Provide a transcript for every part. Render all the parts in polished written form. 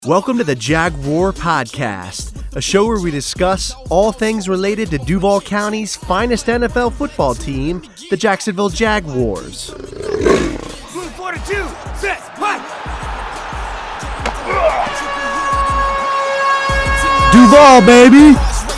Welcome to the Jag War Podcast, a show where we discuss all things related to Duval County's finest NFL football team, the Jacksonville Jaguars. Move 42, sets, what? Duval, baby!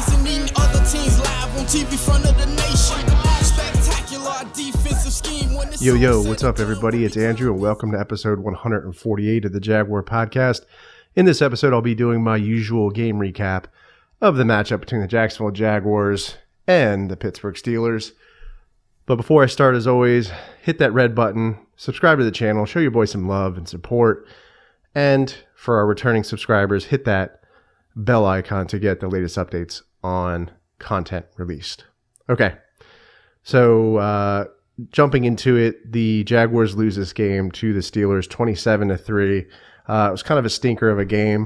Yo, what's up, everybody? It's Andrew, and welcome to episode 148 of the Jaguar Podcast. In this episode, I'll be doing my usual game recap of the matchup between the Jacksonville Jaguars and the Pittsburgh Steelers. But before I start, as always, hit that red button, subscribe to the channel, show your boy some love and support, and for our returning subscribers, hit that bell icon to get the latest updates on content released. Okay, so jumping into it, the Jaguars lose this game to the Steelers 27-3. It was kind of a stinker of a game,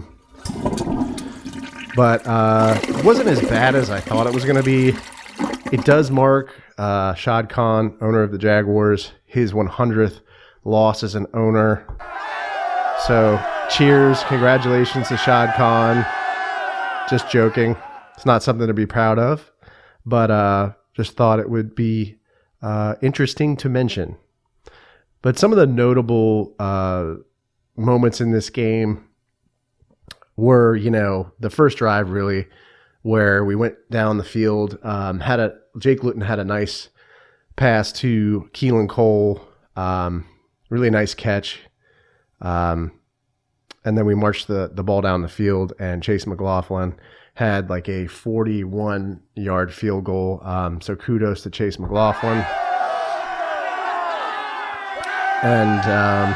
but it wasn't as bad as I thought it was going to be. It does mark Shad Khan, owner of the Jaguars, his 100th loss as an owner. So cheers, congratulations to Shad Khan. Just joking. It's not something to be proud of, but just thought it would be interesting to mention. But some of the notable moments in this game were, the first drive really, where we went down the field. Jake Luton had a nice pass to Keelan Cole, really nice catch, and then we marched the ball down the field, and Chase McLaughlin had like a 41-yard field goal. So kudos to Chase McLaughlin. And,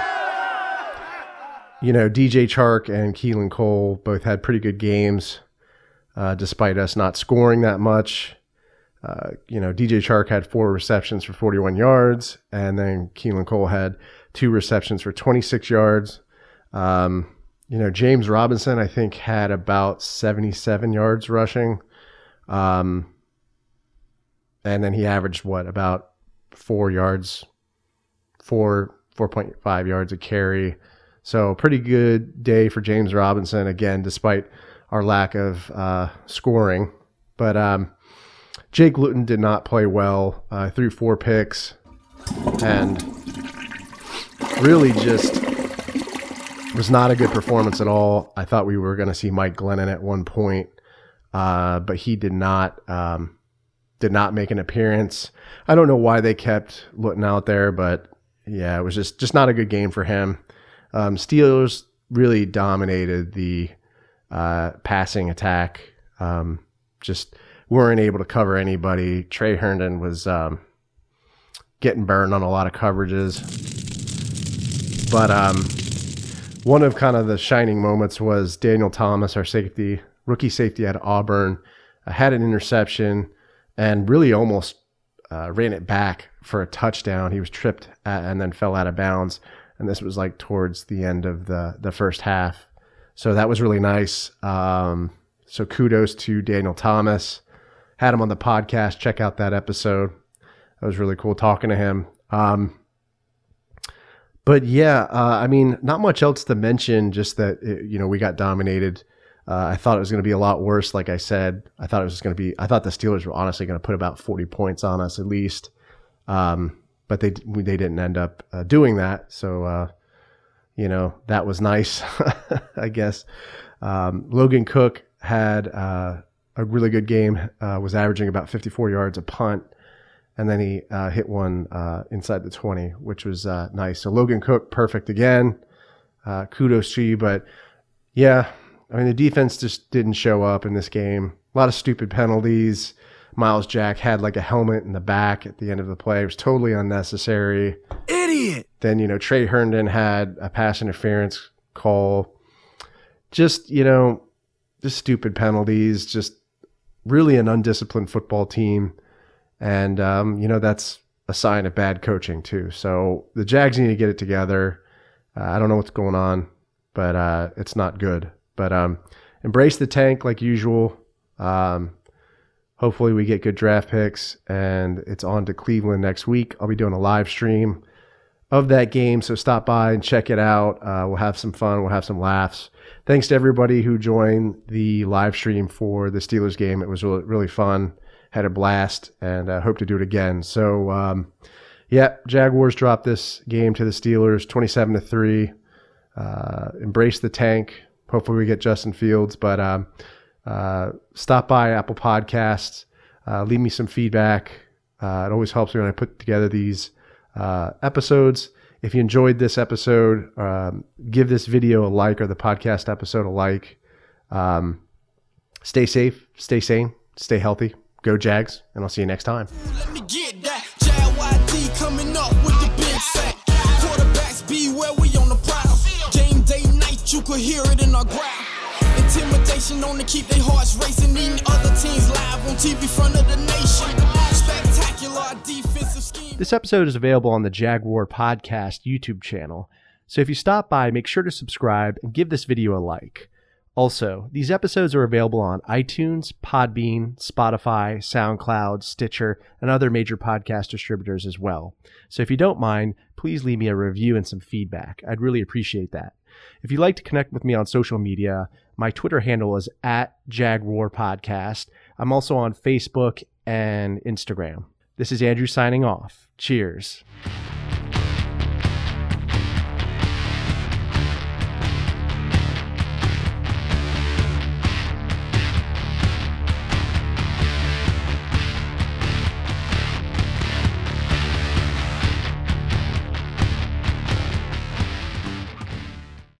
DJ Chark and Keelan Cole both had pretty good games, despite us not scoring that much. DJ Chark had 4 receptions for 41 yards, and then Keelan Cole had 2 receptions for 26 yards. James Robinson, I think, had about 77 yards rushing. And then he averaged, about 4.5 yards a carry. So pretty good day for James Robinson, again, despite our lack of scoring. But Jake Luton did not play well, threw 4 picks, and really just was not a good performance at all. I thought we were going to see Mike Glennon at one point, but he did not make an appearance. I don't know why they kept Luton out there, but yeah, it was just not a good game for him. Steelers really dominated the passing attack. Just weren't able to cover anybody. Trey Herndon was getting burned on a lot of coverages. But one of kind of the shining moments was Daniel Thomas, our rookie safety at Auburn, had an interception and really almost ran it back for a touchdown. He was tripped and then fell out of bounds. And this was like towards the end of the first half. So that was really nice. So kudos to Daniel Thomas. Had him on the podcast. Check out that episode. That was really cool talking to him. But yeah, not much else to mention, just that, we got dominated. I thought it was going to be a lot worse. Like I said, I thought the Steelers were honestly going to put about 40 points on us at least. But they didn't end up doing that. So, that was nice, I guess. Logan Cook had a really good game, was averaging about 54 yards a punt. And then he hit one inside the 20, which was nice. So Logan Cook, perfect again. Kudos to you. But yeah, the defense just didn't show up in this game. A lot of stupid penalties. Miles Jack had like a helmet in the back at the end of the play. It was totally unnecessary. Idiot! Then, Trey Herndon had a pass interference call. Just stupid penalties. Just really an undisciplined football team. And, that's a sign of bad coaching too. So the Jags need to get it together. I don't know what's going on, but it's not good. But embrace the tank like usual. Hopefully we get good draft picks, and it's on to Cleveland next week. I'll be doing a live stream of that game. So stop by and check it out. We'll have some fun. We'll have some laughs. Thanks to everybody who joined the live stream for the Steelers game. It was really, really fun. Had a blast, and hope to do it again. So, Jaguars dropped this game to the Steelers, 27-3. Embrace the tank. Hopefully we get Justin Fields, but stop by Apple Podcasts. Leave me some feedback. It always helps me when I put together these episodes. If you enjoyed this episode, give this video a like or the podcast episode a like. Stay safe, stay sane, stay healthy. Go Jags, and I'll see you next time. Let me get that. JYD coming up with the big sack. Quarterbacks beware, we on the prowl. Game day night, you could hear it in our growl. Intimidation on to keep their hearts racing. Eating other teams live on TV front of the nation. Spectacular defensive scheme. This episode is available on the Jaguar Podcast YouTube channel. So if you stop by, make sure to subscribe and give this video a like. Also, these episodes are available on iTunes, Podbean, Spotify, SoundCloud, Stitcher, and other major podcast distributors as well. So if you don't mind, please leave me a review and some feedback. I'd really appreciate that. If you'd like to connect with me on social media, my Twitter handle is @JagWarPodcast. I'm also on Facebook and Instagram. This is Andrew signing off. Cheers.